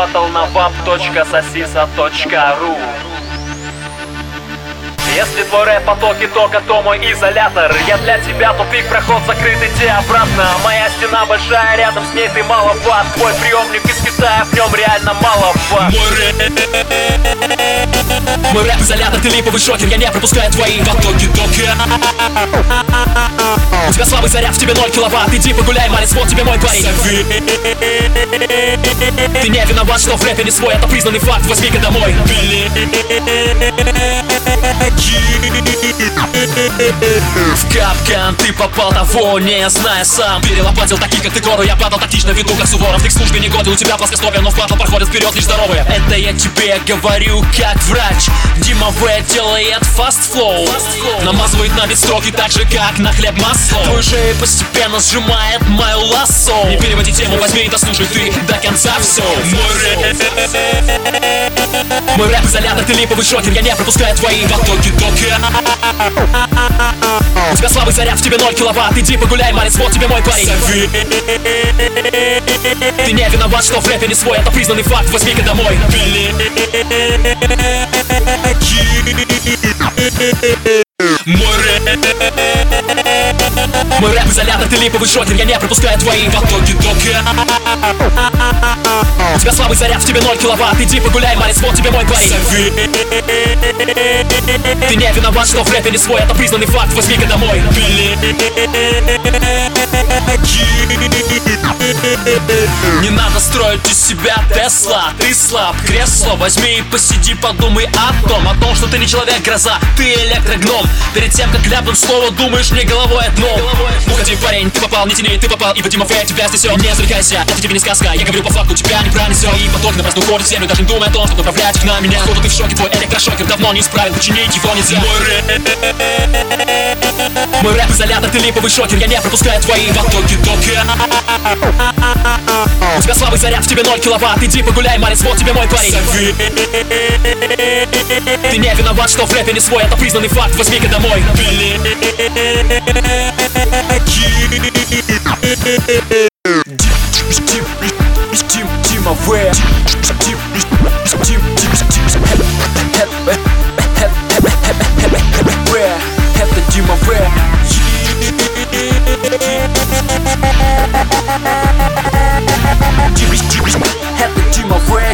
батл на vap.sasisa.ru. Если твой рэп потоки тока, то мой изолятор. Я для тебя тупик, проход закрыт, иди обратно. Моя стена большая, рядом с ней ты мало ватт. Твой приемник из Китая, в нем реально мало ватт. Мой рэп изолятор, ты липовый шокер. Я не пропускаю твои потоки тока. У тебя слабый заряд, в тебе 0 киловатт. Иди погуляй, малец, вот тебе мой парень. Ты не виноват, что в рэпе не свой. Это признанный факт, возьми-ка домой. В капкан ты попал, того не зная сам. Перелопатил таких, как ты, гору. Я падал тактично, веду как Суворов. Ты к службе не годы, у тебя плоскостопие, но в батл проходят вперед лишь здоровые. Это я тебе говорю как врач. Дима В делает фаст-флоу, намазывает на бит строки так же, как на хлеб масло. Твою шею постепенно сжимает мою лассо. Не переводи тему, возьми и дослушай ты до конца все. Мой рэп изолятор, ты липовый шокер. Я не пропускаю твои потоки тока. У тебя слабый заряд, в тебе 0 киловатт. Иди погуляй, малец, вот тебе мой парень. Ты не виноват, что в рэпе не свой. Это признанный факт, возьми-ка домой. Мой рэп изолятор, ты липовый шокер. Я не пропускаю твои потоки тока. У тебя слабый заряд, в тебе 0 киловатт. Иди погуляй, малец, вот тебе мой парень. Ты не виноват, что в рэпе не свой. Это признанный факт, возьми-ка домой. Не надо строить из себя Тесла. Ты слаб, кресло возьми и посиди, подумай о том, что ты не человек-гроза, ты электрогном. Перед тем, как ляпнуть слово, думаешь не головой, а дном. Уходи, парень, ты попал, не тяни, ты попал, ибо Дима Ф тебя снесет. Не зарекайся, это тебе не сказка, я говорю по факту, тебя не пронесет. И поток на простую уходит в землю, даже не думая о том, чтобы направлять их на меня. Походу ты в шоке, твой электрошокер давно не исправен, починить его нельзя. Мой рэп изолятор, ты липовый шокер. Я не пропускаю твои потоки тока. У тебя слабый заряд, в тебе 0 киловатт. Иди погуляй, малец, вот тебе мой парень. Ты не виноват, что в рэпе не свой. Это признанный факт, возьми-ка домой. Дима В. Это Дима В. Это Дима В.